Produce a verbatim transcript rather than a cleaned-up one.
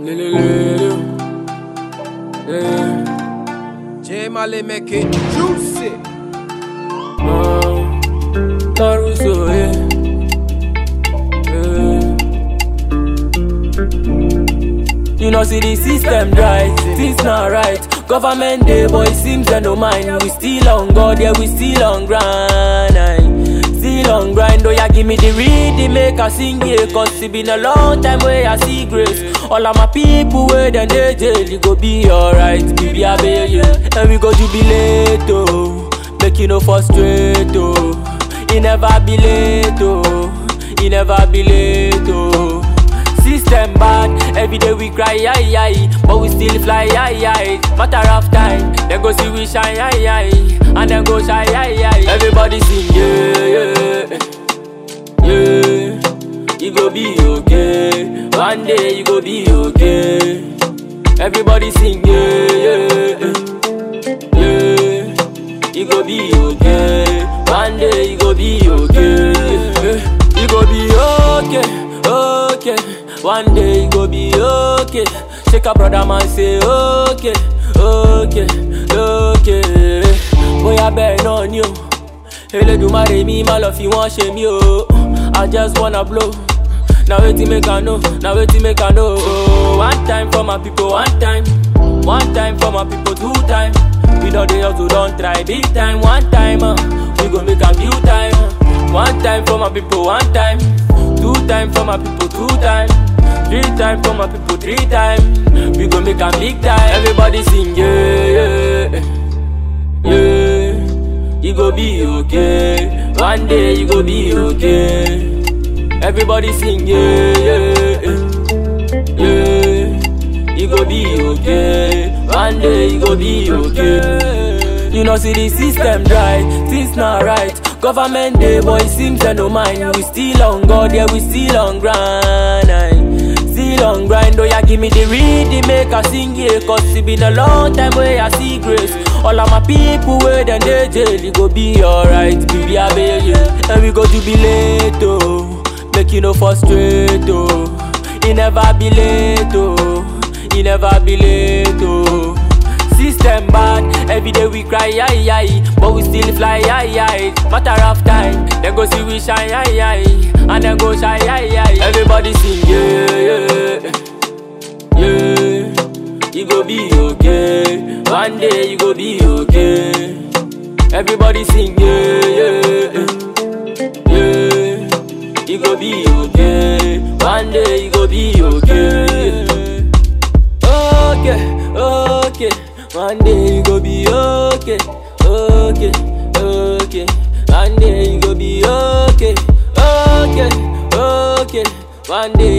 J Mali make it juicy. Uh, Caruso, yeah. Yeah. You know, see the system right, things not right. Government day, boy, seems they no mind. We still on God, yeah, we still on grind. Aye. Still on grind, oh yeah, give me the read, make I sing yeah. Cause it been a long time where I see grace. All of my people where then they jail, you go be alright, baby, I bail you. And we go jubilate, oh, make you no frustrate, oh. You never be late, oh, you never be late, oh. System bad, every day we cry, aye, aye, but we still fly, aye, aye. Matter of time, then go see we shine, aye, aye, and then go shy, aye, aye. Everybody sing, yeah, yeah, yeah. You go be okay, one day you go be okay. Everybody sing, yeah, yeah, yeah. You go be okay, one day you go be okay. You go be okay, okay. One day you go be okay. Shake a brother man say okay, okay, okay. Boy I bet on you. Hele do marry me, my love you want shame you. I just wanna blow. Now wait till make I know, now wait till make I know. One time for my people, one time. One time for my people, two time. We know they also don't try big time. One time, uh, we gon' make a few time. One time for my people, one time. Two time for my people, two time. Three time for my people, three time. We gon' make a big time. Everybody sing, yeah, yeah, yeah. You go be okay. One day you go be okay. Everybody sing, yeah, yeah, yeah. You go be okay. One day you go be okay. You know, see the system right, things not right. Government day, boy, seems they no mind. We still on God, yeah, we still on grind. Aye. Still on grind, oh yeah, give me the read, make I sing yeah. Cause it been a long time where I see grace. All of my people where then they jail, you go be alright, baby, I bail you. And we go jubilate, oh, make you no frustrate, oh. You never be late, oh, you never be late, oh. System bad, every day we cry, aye, aye, but we still fly, aye, aye. Matter of time, then go see we shine, aye, aye, and then go shy, aye, aye. Everybody sing, yeah, yeah, yeah. You go be okay, one day you go be okay. Everybody sing, yeah, yeah, yeah. You go be okay, one day you go be okay. Okay, okay. One day you go be okay, okay, okay. One day you go be okay, okay, okay. One day